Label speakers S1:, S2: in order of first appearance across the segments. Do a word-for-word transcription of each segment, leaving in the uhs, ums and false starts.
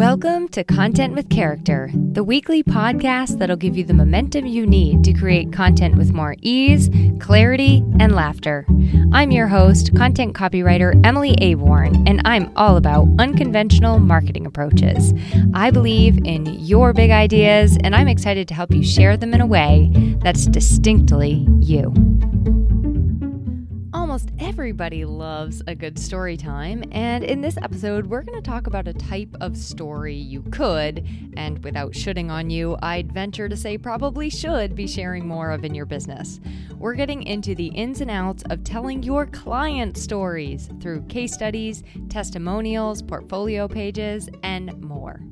S1: Welcome to Content with Character, the weekly podcast that'll give you the momentum you need to create content with more ease, clarity, and laughter. I'm your host, content copywriter Emily Aborn, and I'm all about unconventional marketing approaches. I believe in your big ideas, and I'm excited to help you share them in a way that's distinctly you. Almost everybody loves a good story time, and in this episode, we're going to talk about a type of story you could, and without shooting on you, I'd venture to say probably should be sharing more of in your business. We're getting into the ins and outs of telling your client stories through case studies, testimonials, portfolio pages, and more.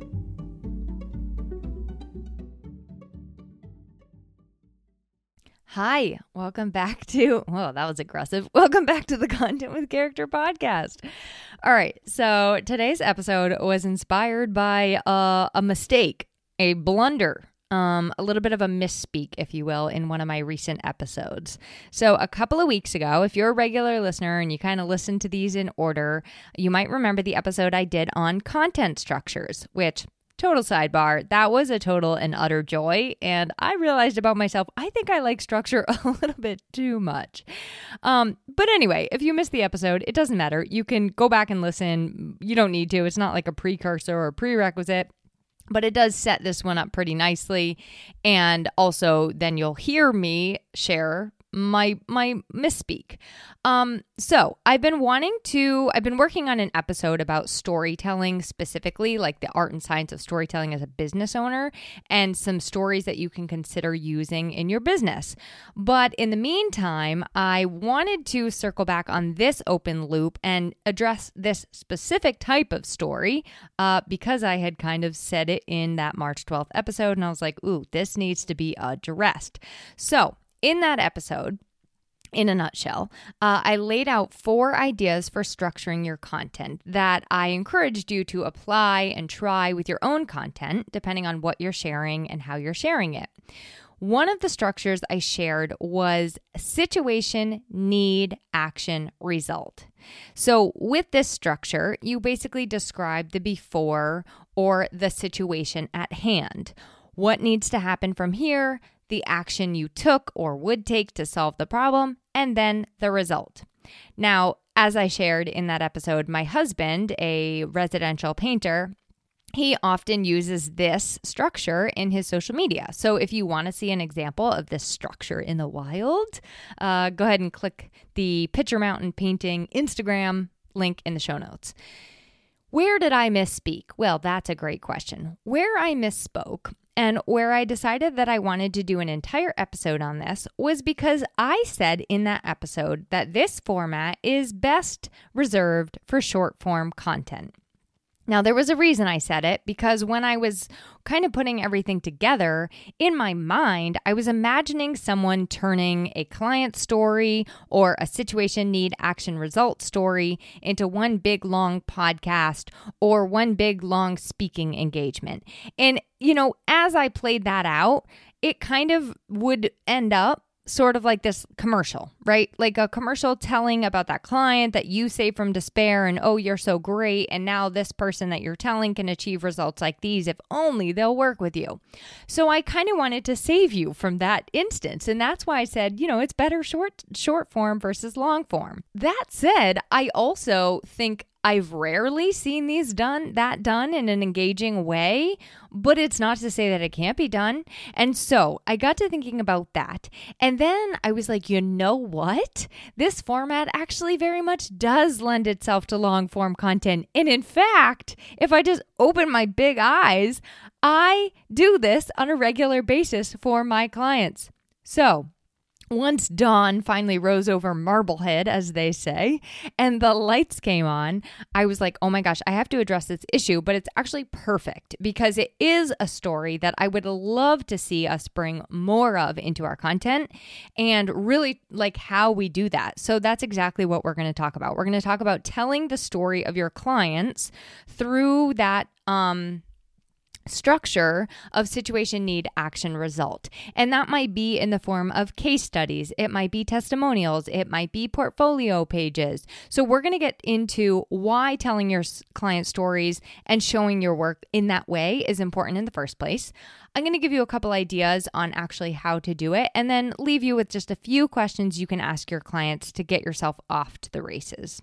S1: Hi, welcome back to, well, that was aggressive. Welcome back to the Content with Character podcast. All right, so today's episode was inspired by uh, a mistake, a blunder, um, a little bit of a misspeak, if you will, in one of my recent episodes. So a couple of weeks ago, if you're a regular listener and you kind of listen to these in order, you might remember the episode I did on content structures, which total sidebar, that was a total and utter joy. And I realized about myself, I think I like structure a little bit too much. Um, but anyway, if you missed the episode, it doesn't matter. You can go back and listen. You don't need to. It's not like a precursor or a prerequisite. But it does set this one up pretty nicely. And also then you'll hear me share my my misspeak. Um, so I've been wanting to, I've been working on an episode about storytelling specifically, like the art and science of storytelling as a business owner, and some stories that you can consider using in your business. But in the meantime, I wanted to circle back on this open loop and address this specific type of story uh, because I had kind of said it in that March twelfth episode, and I was like, ooh, this needs to be addressed. So in that episode, in a nutshell, uh, I laid out four ideas for structuring your content that I encouraged you to apply and try with your own content, depending on what you're sharing and how you're sharing it. One of the structures I shared was situation, need, action, result. So with this structure, you basically describe the before or the situation at hand. What needs to happen from here, the action you took or would take to solve the problem, and then the result. Now, as I shared in that episode, my husband, a residential painter, he often uses this structure in his social media. So if you want to see an example of this structure in the wild, uh, go ahead and click the Picture Mountain Painting Instagram link in the show notes. Where did I misspeak? Well, that's a great question. Where I misspoke and where I decided that I wanted to do an entire episode on this was because I said in that episode that this format is best reserved for short form content. Now, there was a reason I said it, because when I was kind of putting everything together, in my mind, I was imagining someone turning a client story or a situation, need, action, result story into one big, long podcast or one big, long speaking engagement. And, you know, as I played that out, it kind of would end up sort of like this commercial, right? Like a commercial telling about that client that you saved from despair and, oh, you're so great. And now this person that you're telling can achieve results like these if only they'll work with you. So I kind of wanted to save you from that instance. And that's why I said, you know, it's better short, short form versus long form. That said, I also think I've rarely seen these done, that done in an engaging way, but it's not to say that it can't be done. And so I got to thinking about that. And then I was like, you know what? This format actually very much does lend itself to long form content. And in fact, if I just open my big eyes, I do this on a regular basis for my clients. So once dawn finally rose over Marblehead, as they say, and the lights came on, I was like, oh my gosh, I have to address this issue, but it's actually perfect because it is a story that I would love to see us bring more of into our content and really like how we do that. So that's exactly what we're going to talk about. We're going to talk about telling the story of your clients through that, um, structure of situation, need, action, result. And that might be in the form of case studies. It might be testimonials. It might be portfolio pages. So we're going to get into why telling your client stories and showing your work in that way is important in the first place. I'm going to give you a couple ideas on actually how to do it, and then leave you with just a few questions you can ask your clients to get yourself off to the races.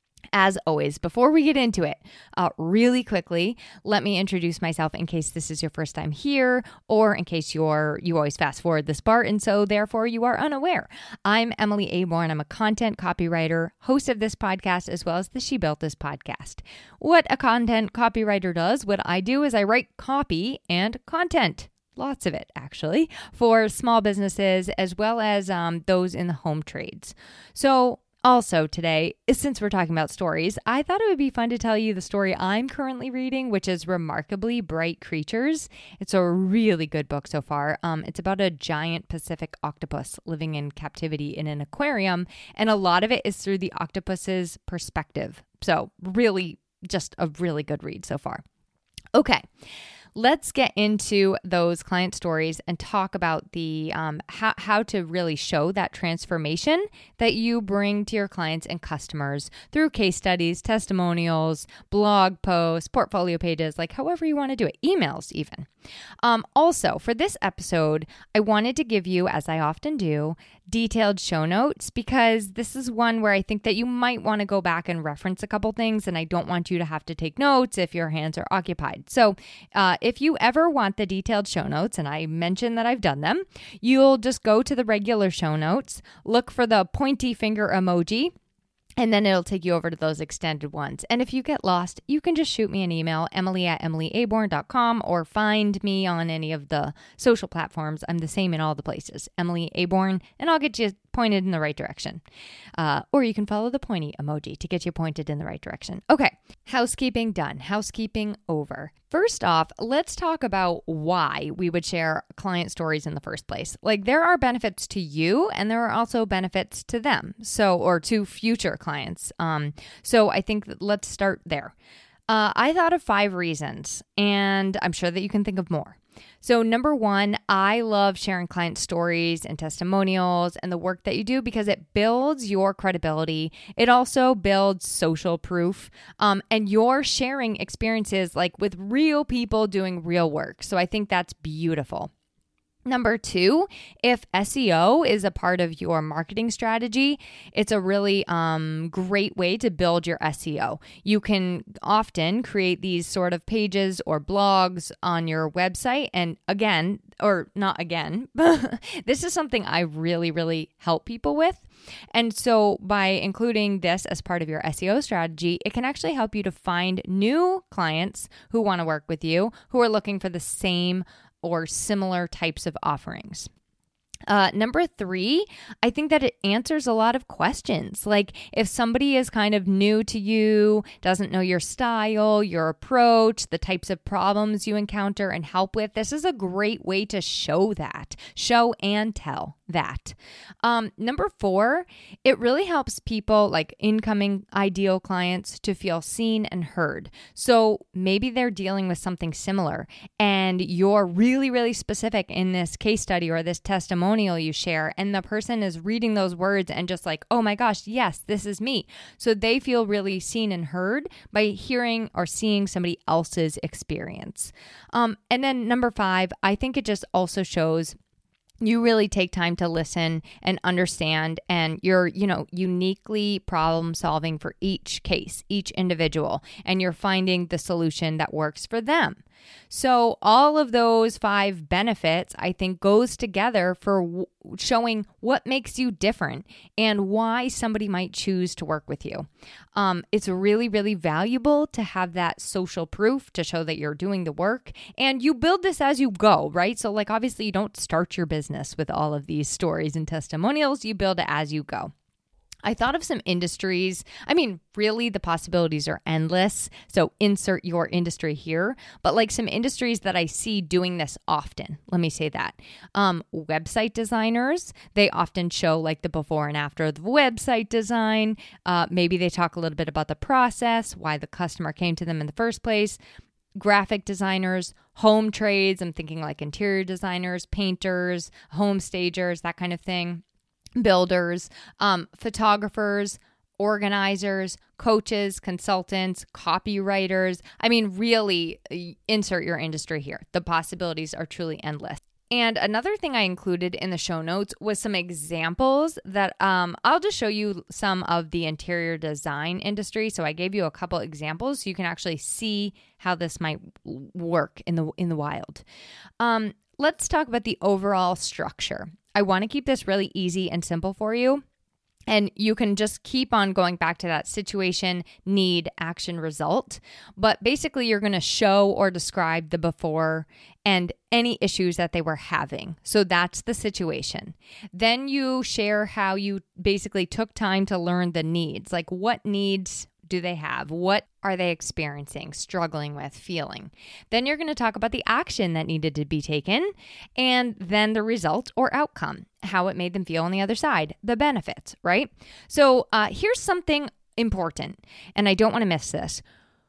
S1: As always, before we get into it, uh, really quickly, let me introduce myself in case this is your first time here, or in case you're you always fast forward this part, and so therefore you are unaware. I'm Emily Aborn. I'm a content copywriter, host of this podcast, as well as the She Built This podcast. What a content copywriter does, what I do is I write copy and content. Lots of it, actually, for small businesses as well as um, those in the home trades. So also today, since we're talking about stories, I thought it would be fun to tell you the story I'm currently reading, which is Remarkably Bright Creatures. It's a really good book so far. Um, it's about a giant Pacific octopus living in captivity in an aquarium, and a lot of it is through the octopus's perspective. So really, just a really good read so far. Okay. Let's get into those client stories and talk about the um, how, how to really show that transformation that you bring to your clients and customers through case studies, testimonials, blog posts, portfolio pages, like however you want to do it, emails even. Um, also, for this episode, I wanted to give you, as I often do, detailed show notes because this is one where I think that you might want to go back and reference a couple things, and I don't want you to have to take notes if your hands are occupied. So uh, if you ever want the detailed show notes, and I mentioned that I've done them, you'll just go to the regular show notes, look for the pointy finger emoji, and then it'll take you over to those extended ones. And if you get lost, you can just shoot me an email, emily at emilyaborn dot com, or find me on any of the social platforms. I'm the same in all the places, Emily Aborn, and I'll get you pointed in the right direction. Uh, or you can follow the pointy emoji to get you pointed in the right direction. Okay, housekeeping done. Housekeeping over. First off, let's talk about why we would share client stories in the first place. Like, there are benefits to you, and there are also benefits to them. So, or to future clients. Um, so I think that let's start there. Uh, I thought of five reasons, and I'm sure that you can think of more. So number one, I love sharing client stories and testimonials and the work that you do because it builds your credibility. It also builds social proof, um, and you're sharing experiences like with real people doing real work. So I think that's beautiful. Number two, if S E O is a part of your marketing strategy, it's a really um, great way to build your S E O. You can often create these sort of pages or blogs on your website. And again, or not again, this is something I really, really help people with. And so by including this as part of your S E O strategy, it can actually help you to find new clients who want to work with you, who are looking for the same or similar types of offerings. Uh, number three, I think that it answers a lot of questions. Like if somebody is kind of new to you, doesn't know your style, your approach, the types of problems you encounter and help with, this is a great way to show that, show and tell that. Um, number four, it really helps people like incoming ideal clients to feel seen and heard. So maybe they're dealing with something similar and you're really, really specific in this case study or this testimonial you share, and the person is reading those words and just like, oh my gosh, yes, this is me. So they feel really seen and heard by hearing or seeing somebody else's experience. Um, and then number five, I think it just also shows you really take time to listen and understand, and you're, you know, uniquely problem solving for each case, each individual, and you're finding the solution that works for them. So all of those five benefits, I think, goes together for w- showing what makes you different and why somebody might choose to work with you. Um, it's really, really valuable to have that social proof to show that you're doing the work, and you build this as you go, right? So like, obviously you don't start your business with all of these stories and testimonials, you build it as you go. I thought of some industries. I mean, really, the possibilities are endless. So insert your industry here. But like some industries that I see doing this often, let me say that. Um, website designers, they often show like the before and after of the website design. Uh, maybe they talk a little bit about the process, why the customer came to them in the first place. graphic designers, home trades. I'm thinking like interior designers, painters, home stagers, that kind of thing, builders, um, photographers, organizers, coaches, consultants, copywriters. I mean, really insert your industry here. The possibilities are truly endless. And another thing I included in the show notes was some examples that um, I'll just show you some of the interior design industry. So I gave you a couple examples so you can actually see how this might work in the in the wild. Um, let's talk about the overall structure. I want to keep this really easy and simple for you. And you can just keep on going back to that situation, need, action, result. But basically, you're going to show or describe the before and any issues that they were having. So that's the situation. Then you share how you basically took time to learn the needs. Like, what needs do they have? What are they experiencing, struggling with, feeling? Then you're going to talk about the action that needed to be taken, and then the result or outcome, how it made them feel on the other side, the benefits, right? So uh, here's something important, and I don't want to miss this.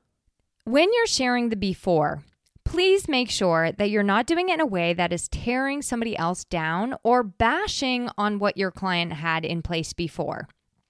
S1: When you're sharing the before, please make sure that you're not doing it in a way that is tearing somebody else down or bashing on what your client had in place before.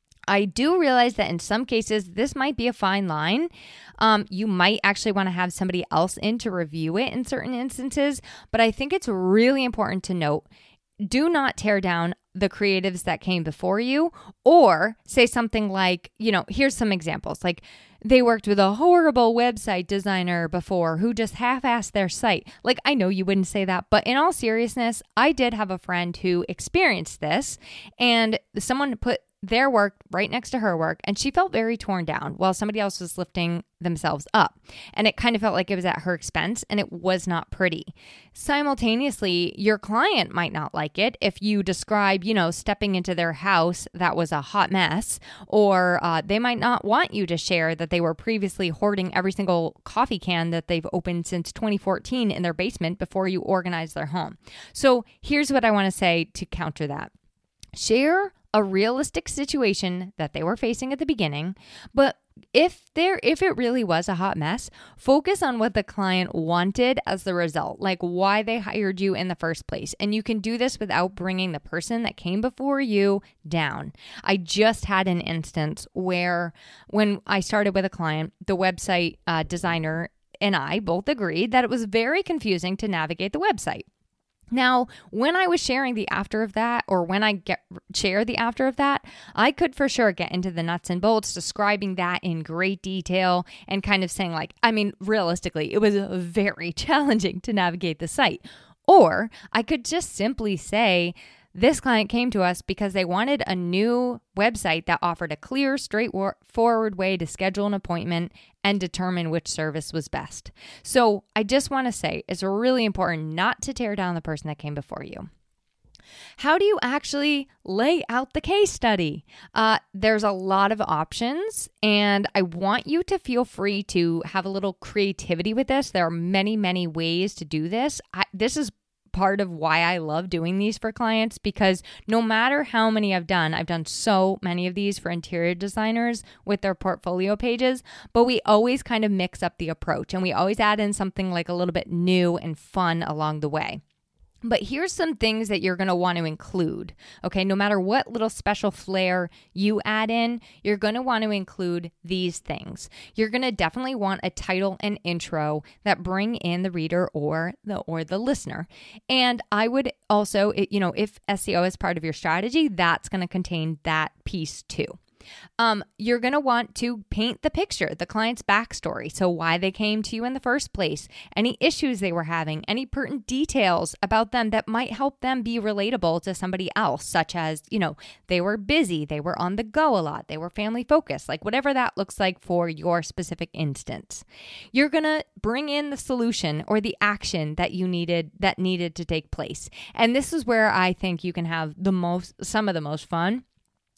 S1: I do realize that in some cases, this might be a fine line. Um, you might actually want to have somebody else in to review it in certain instances, but I think it's really important to note, do not tear down the creatives that came before you, or say something like, you know, here's some examples. Like, they worked with a horrible website designer before who just half-assed their site. Like, I know you wouldn't say that, but in all seriousness, I did have a friend who experienced this, and someone put their work right next to her work, and she felt very torn down while somebody else was lifting themselves up. And it kind of felt like it was at her expense, and it was not pretty. Simultaneously, your client might not like it if you describe, you know, stepping into their house that was a hot mess, or uh, they might not want you to share that they were previously hoarding every single coffee can that they've opened since twenty fourteen in their basement before you organize their home. So here's what I want to say to counter that. Share a realistic situation that they were facing at the beginning, but if there if it really was a hot mess, focus on what the client wanted as the result, like why they hired you in the first place. And you can do this without bringing the person that came before you down. I just had an instance where when I started with a client, the website uh, designer and I both agreed that it was very confusing to navigate the website. Now, when I was sharing the after of that, or when I get share the after of that, I could for sure get into the nuts and bolts, describing that in great detail and kind of saying like, I mean, realistically, it was very challenging to navigate the site. Or I could just simply say, this client came to us because they wanted a new website that offered a clear, straightforward way to schedule an appointment and determine which service was best. So I just want to say it's really important not to tear down the person that came before you. How do you actually lay out the case study? Uh, there's a lot of options, and I want you to feel free to have a little creativity with this. There are many, many ways to do this. I, this is part of why I love doing these for clients, because no matter how many I've done, I've done so many of these for interior designers with their portfolio pages, but we always kind of mix up the approach and we always add in something like a little bit new and fun along the way. But here's some things that you're going to want to include, okay? No matter what little special flair you add in, you're going to want to include these things. You're going to definitely want a title and intro that bring in the reader or the or the listener. And I would also, you know, if S E O is part of your strategy, that's going to contain that piece too. Um, you're going to want to paint the picture, the client's backstory. So why they came to you in the first place, any issues they were having, any pertinent details about them that might help them be relatable to somebody else, such as, you know, they were busy, they were on the go a lot, they were family focused, like whatever that looks like for your specific instance. You're going to bring in the solution or the action that you needed, that needed to take place. And this is where I think you can have the most, some of the most fun.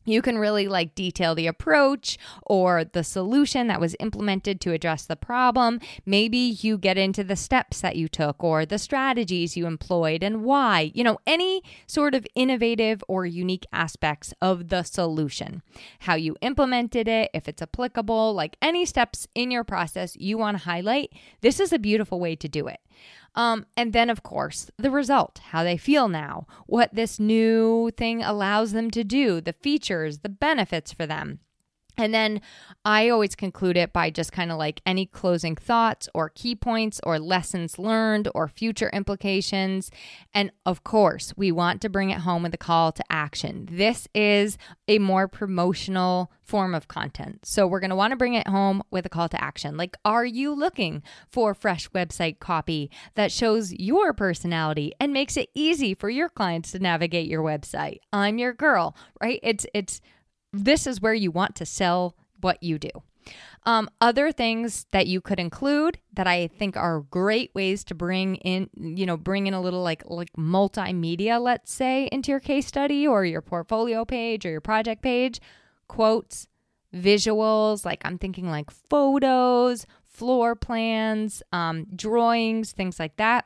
S1: You can really like detail the approach or the solution that was implemented to address the problem. Maybe you get into the steps that you took or the strategies you employed and why. You know, any sort of innovative or unique aspects of the solution. How you implemented it, if it's applicable, like any steps in your process you want to highlight. This is a beautiful way to do it. Um, and then, of course, the result, how they feel now, what this new thing allows them to do, the features, the benefits for them. And then I always conclude it by just kind of like any closing thoughts or key points or lessons learned or future implications. And of course, we want to bring it home with a call to action. This is a more promotional form of content. So we're going to want to bring it home with a call to action. Like, are you looking for fresh website copy that shows your personality and makes it easy for your clients to navigate your website? I'm your girl, right? It's, it's, This is where you want to sell what you do. Um, other things that you could include that I think are great ways to bring in, you know, bring in a little like like multimedia, let's say, into your case study or your portfolio page or your project page. Quotes, visuals, like I'm thinking like photos, floor plans, um, drawings, things like that.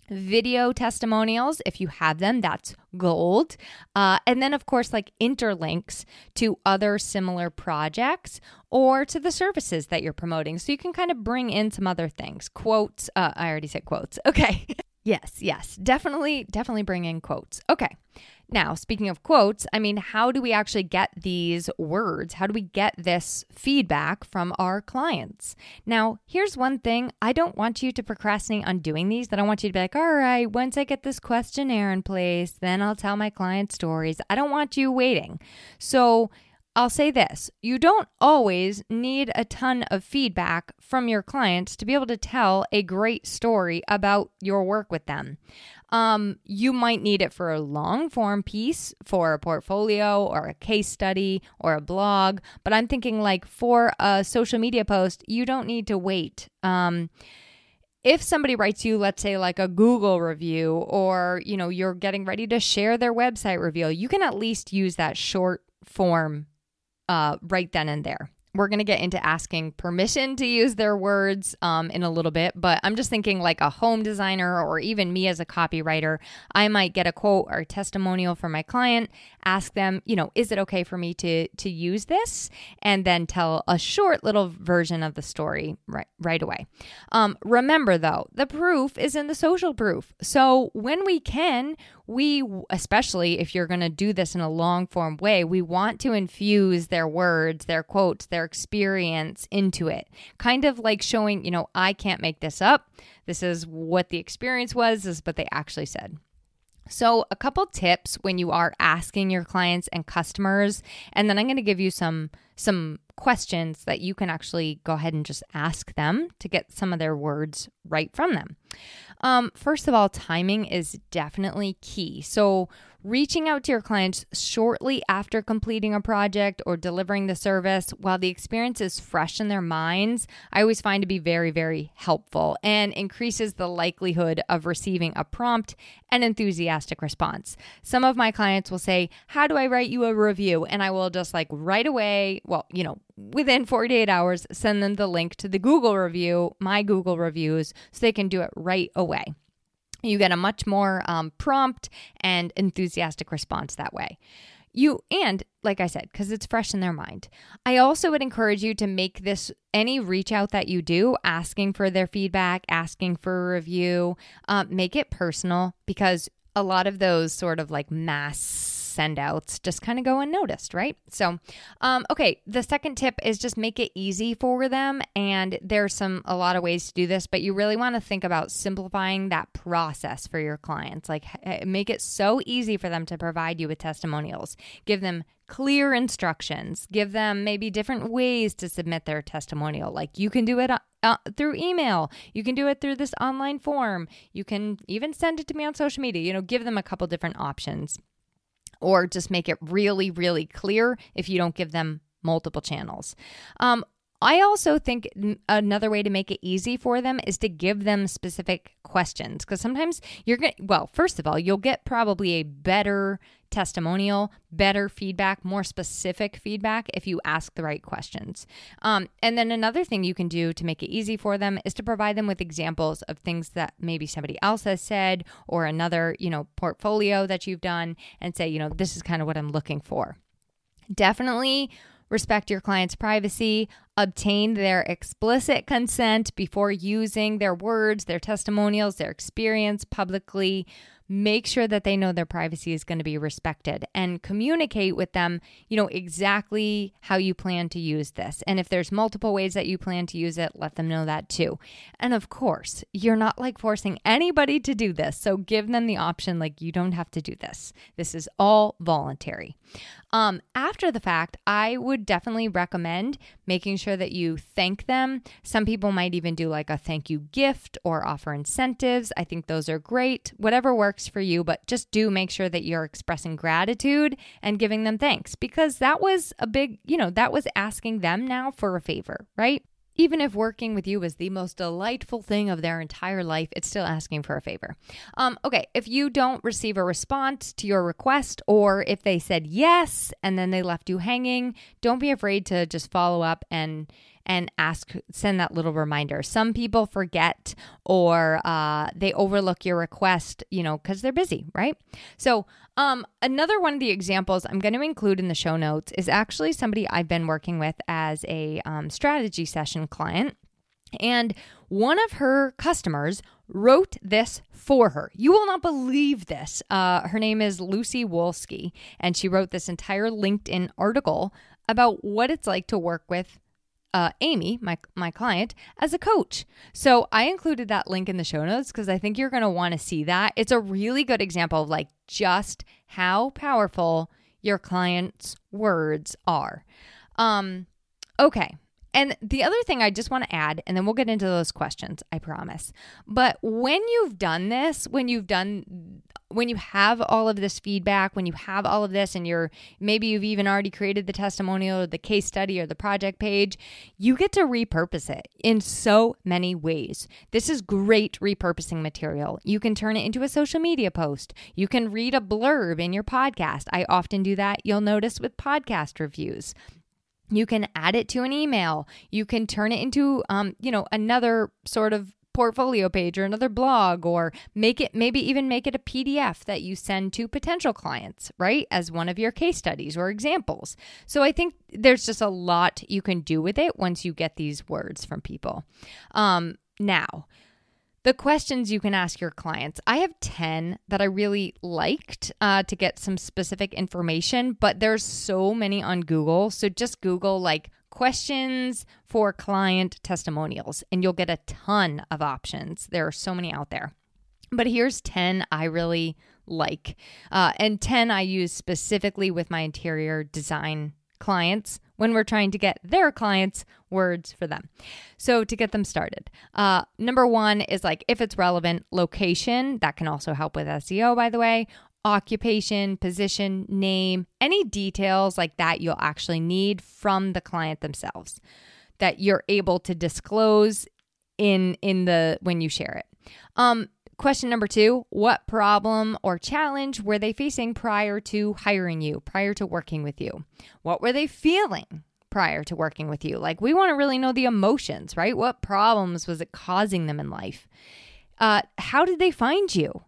S1: Video testimonials, if you have them, that's gold. Uh, and then, of course, like interlinks to other similar projects or to the services that you're promoting. So you can kind of bring in some other things. Quotes. Uh, I already said quotes. Okay. Yes, yes. Definitely, definitely bring in quotes. Okay. Now, speaking of quotes, I mean, how do we actually get these words? How do we get this feedback from our clients? Now, here's one thing. I don't want you to procrastinate on doing these. I don't want you to be like, all right, once I get this questionnaire in place, then I'll tell my client stories. I don't want you waiting. So I'll say this. You don't always need a ton of feedback from your clients to be able to tell a great story about your work with them. Um, you might need it for a long form piece, for a portfolio or a case study or a blog, but I'm thinking like for a social media post, you don't need to wait. Um, if somebody writes you, let's say like a Google review, or, you know, you're getting ready to share their website review, you can at least use that short form uh, right then and there. We're going to get into asking permission to use their words um, in a little bit, but I'm just thinking like a home designer or even me as a copywriter, I might get a quote or a testimonial from my client, ask them, you know, is it okay for me to to use this? And then tell a short little version of the story right, right away. Um, remember though, the proof is in the social proof. So when we can, we, especially if you're going to do this in a long form way, we want to infuse their words, their quotes, their experience into it. Kind of like showing, you know, I can't make this up. This is what the experience was. This is what they actually said. So a couple tips when you are asking your clients and customers, and then I'm going to give you some some questions that you can actually go ahead and just ask them to get some of their words right from them. Um, first of all, timing is definitely key. So reaching out to your clients shortly after completing a project or delivering the service while the experience is fresh in their minds, I always find to be very, very helpful and increases the likelihood of receiving a prompt and enthusiastic response. Some of my clients will say, how do I write you a review? And I will just like right away, well, you know, within forty-eight hours, send them the link to the Google review, my Google reviews, so they can do it right away. You get a much more um, prompt and enthusiastic response that way. You and like I said, because it's fresh in their mind. I also would encourage you to make this any reach out that you do, asking for their feedback, asking for a review, um, make it personal, because a lot of those sort of like mass send outs just kind of go unnoticed, right? So, um, okay, the second tip is just make it easy for them. And there's some, a lot of ways to do this, but you really want to think about simplifying that process for your clients. Like make it so easy for them to provide you with testimonials. Give them clear instructions. Give them maybe different ways to submit their testimonial. Like you can do it uh, through email. You can do it through this online form. You can even send it to me on social media. You know, give them a couple different options. Or just make it really, really clear if you don't give them multiple channels. Um, I also think another way to make it easy for them is to give them specific questions, because sometimes you're going to, well, first of all, you'll get probably a better testimonial, better feedback, more specific feedback if you ask the right questions. Um, and then another thing you can do to make it easy for them is to provide them with examples of things that maybe somebody else has said or another, you know, portfolio that you've done, and say, you know, this is kind of what I'm looking for. Definitely respect your client's privacy, obtain their explicit consent before using their words, their testimonials, their experience publicly. Make sure that they know their privacy is going to be respected, and communicate with them, you know, exactly how you plan to use this. And if there's multiple ways that you plan to use it, let them know that too. And of course, you're not like forcing anybody to do this. So give them the option, like, you don't have to do this. This is all voluntary. Um, after the fact, I would definitely recommend making sure that you thank them. Some people might even do like a thank you gift or offer incentives. I think those are great. Whatever works for you, but just do make sure that you're expressing gratitude and giving them thanks, because that was a big, you know, that was asking them now for a favor, right? Even if working with you is the most delightful thing of their entire life, it's still asking for a favor. Um, okay, if you don't receive a response to your request, or if they said yes and then they left you hanging, don't be afraid to just follow up and and ask, send that little reminder. Some people forget, or uh, they overlook your request, you know, because they're busy, right? So um, another one of the examples I'm going to include in the show notes is actually somebody I've been working with as a um, strategy session client. And one of her customers wrote this for her. You will not believe this. Uh, her name is Lucy Wolski, and she wrote this entire LinkedIn article about what it's like to work with Uh, Amy, my my client, as a coach. So I included that link in the show notes because I think you're going to want to see that. It's a really good example of like just how powerful your client's words are. Um, okay. And the other thing I just want to add, and then we'll get into those questions, I promise. But when you've done this, when you've done, when you have all of this feedback, when you have all of this, and you're, maybe you've even already created the testimonial or the case study or the project page, you get to repurpose it in so many ways. This is great repurposing material. You can turn it into a social media post. You can read a blurb in your podcast. I often do that, you'll notice, with podcast reviews. You can add it to an email. You can turn it into, um, you know, another sort of portfolio page or another blog, or make it, maybe even make it a P D F that you send to potential clients, right? As one of your case studies or examples. So I think there's just a lot you can do with it once you get these words from people. Um, now, the questions you can ask your clients. I have ten that I really liked uh, to get some specific information, but there's so many on Google. So just Google like questions for client testimonials, and you'll get a ton of options. There are so many out there. But here's ten I really like. Uh, and ten I use specifically with my interior design clients when we're trying to get their clients words for them. So to get them started, uh, number one is like, if it's relevant, location. That can also help with S E O, by the way. Occupation, position, name, any details like that you'll actually need from the client themselves that you're able to disclose in in the when you share it. Um, Question number two, what problem or challenge were they facing prior to hiring you, prior to working with you? What were they feeling prior to working with you? Like, we want to really know the emotions, right? What problems was it causing them in life? Uh, how did they find you?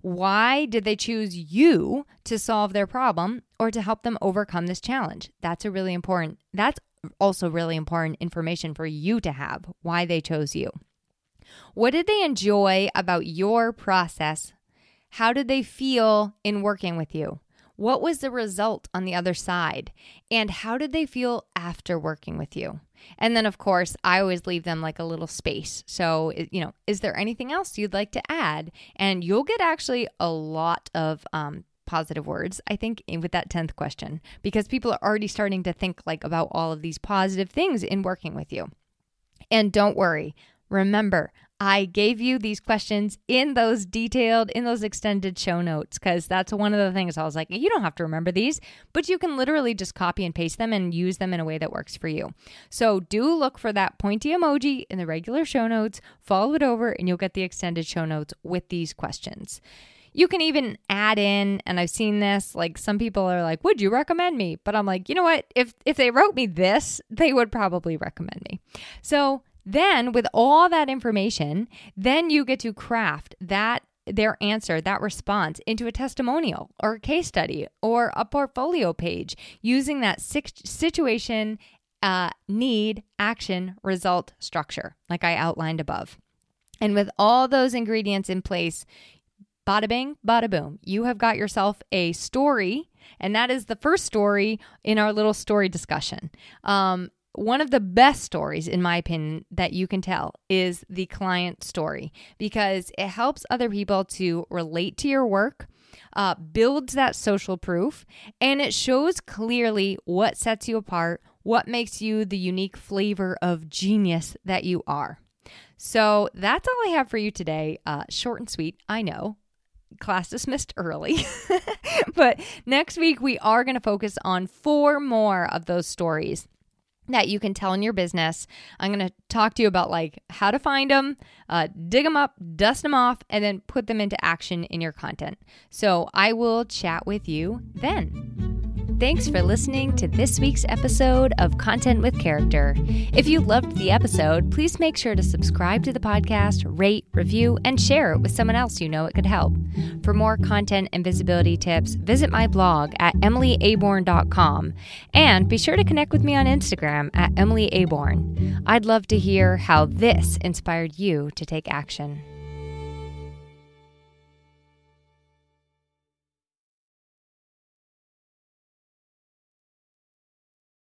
S1: Why did they choose you to solve their problem or to help them overcome this challenge? That's a really important, that's also really important information for you to have, why they chose you. What did they enjoy about your process? How did they feel in working with you? What was the result on the other side? And how did they feel after working with you? And then, of course, I always leave them like a little space. So, you know, is there anything else you'd like to add? And you'll get actually a lot of um, positive words, I think, with that tenth question, because people are already starting to think like about all of these positive things in working with you. And don't worry. Remember, I gave you these questions in those detailed, in those extended show notes, because that's one of the things I was like, you don't have to remember these, but you can literally just copy and paste them and use them in a way that works for you. So do look for that pointy emoji in the regular show notes, follow it over, and you'll get the extended show notes with these questions. You can even add in, and I've seen this, like some people are like, would you recommend me? But I'm like, you know what? If if they wrote me this, they would probably recommend me. So then with all that information, then you get to craft that their answer, that response into a testimonial or a case study or a portfolio page using that situation, uh, need, action, result structure like I outlined above. And with all those ingredients in place, bada bing, bada boom, you have got yourself a story. And that is the first story in our little story discussion. Um, One of the best stories, in my opinion, that you can tell is the client story, because it helps other people to relate to your work, uh, builds that social proof, and it shows clearly what sets you apart, what makes you the unique flavor of genius that you are. So that's all I have for you today. Uh, short and sweet, I know. Class dismissed early. But next week, we are going to focus on four more of those stories that you can tell in your business. I'm going to talk to you about like how to find them, uh, dig them up, dust them off, and then put them into action in your content. So I will chat with you then. Thanks for listening to this week's episode of Content with Character. If you loved the episode, please make sure to subscribe to the podcast, rate, review, and share it with someone else you know it could help. For more content and visibility tips, visit my blog at emily aborn dot com, and be sure to connect with me on Instagram at emily aborn. I'd love to hear how this inspired you to take action.